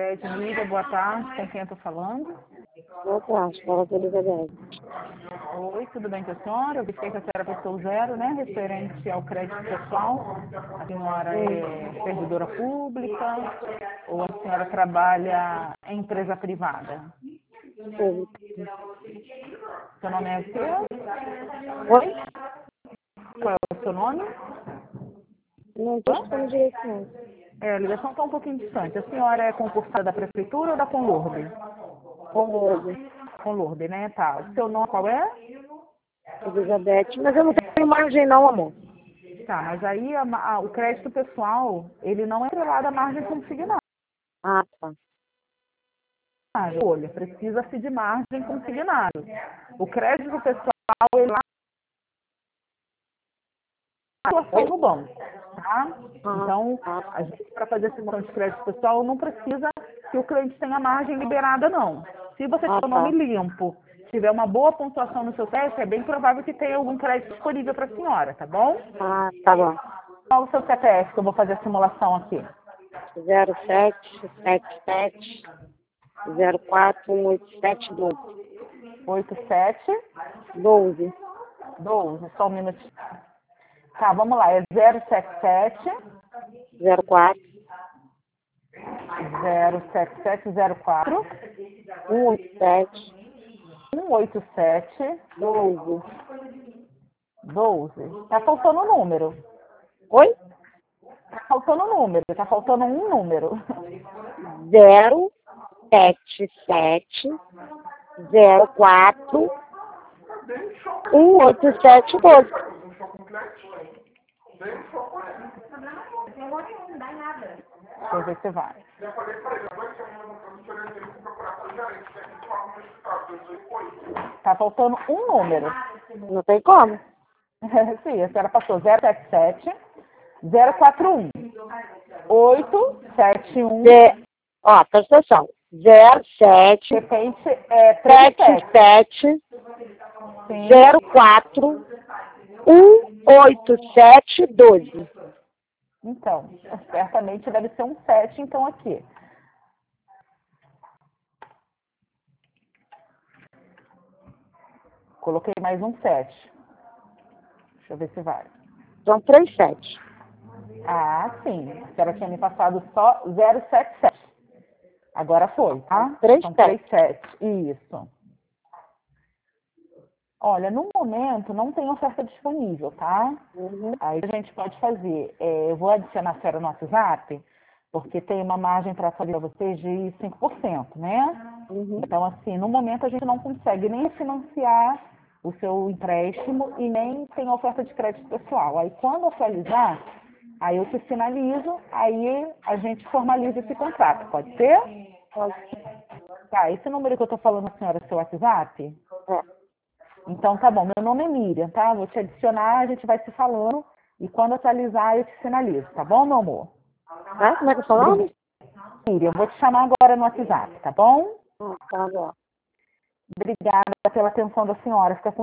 Elizabeth Mira, boa tarde. Com quem eu estou falando? Boa tarde, fala com a Elizabeth. Oi, tudo bem com a senhora? Eu vi que a senhora prestou zero, né? Referente ao crédito pessoal. A senhora é servidora pública ou a senhora trabalha em empresa privada? Público. Seu nome é seu? Oi? Qual é o seu nome? Não estou escutando direito, não. A ligação está um pouquinho distante. A senhora é concursada da prefeitura ou da Conlurde? Conlurde. Conlurde, né? Tá. Seu nome qual é? Elizabeth, mas eu não tenho margem não, amor. Tá, mas aí o crédito pessoal, ele não é atrelado à margem consignada. Ah, tá. Olha, precisa-se de margem consignada. O crédito pessoal, ele é uma atuação no banco, tá? Então, a gente, para fazer esse montante de crédito pessoal, não precisa que o cliente tenha margem liberada, não. Se você tiver o nome limpo, tiver uma boa pontuação no seu teste, é bem provável que tenha algum crédito disponível para a senhora, tá bom? Ah, tá bom. Qual o seu CPF que eu vou fazer a simulação aqui? 0777 0418712. 8712, só um minutinho. Tá, vamos lá, é 077 04 07704 187 187 12. 12. Tá faltando um número. Oi? Tá faltando um número. Tá faltando um número. 077 04 18712. Deixa eu ver se vai. Tá faltando um número. Não tem como. Sim, a senhora passou 077 041 871. Ó, presta atenção. 07 De repente é 77 Sim. 04 18712. Então, certamente deve ser um 7, então aqui. Coloquei mais um 7. Deixa eu ver se vai. São 37. Ah, sim. A senhora tinha me passado só 077. Agora foi, tá? São 37. Isso. Olha, no momento não tem oferta disponível, tá? Aí a gente pode fazer. Eu vou adicionar a senhora no WhatsApp, porque tem uma margem para fazer para vocês de 5%, né? Então, assim, no momento a gente não consegue nem financiar o seu empréstimo e nem tem oferta de crédito pessoal. Aí, quando atualizar, aí eu te sinalizo, aí a gente formaliza esse contrato. Pode ser? Pode. Tá, esse número que eu tô falando, senhora, é seu WhatsApp? É. Então, tá bom. Meu nome é Miriam, tá? Vou te adicionar, a gente vai se falando e quando atualizar eu te sinalizo, tá bom, meu amor? Ah, como é que é o seu nome? Miriam, eu vou te chamar agora no WhatsApp, tá bom? Tá bom. Obrigada pela atenção da senhora. Fica com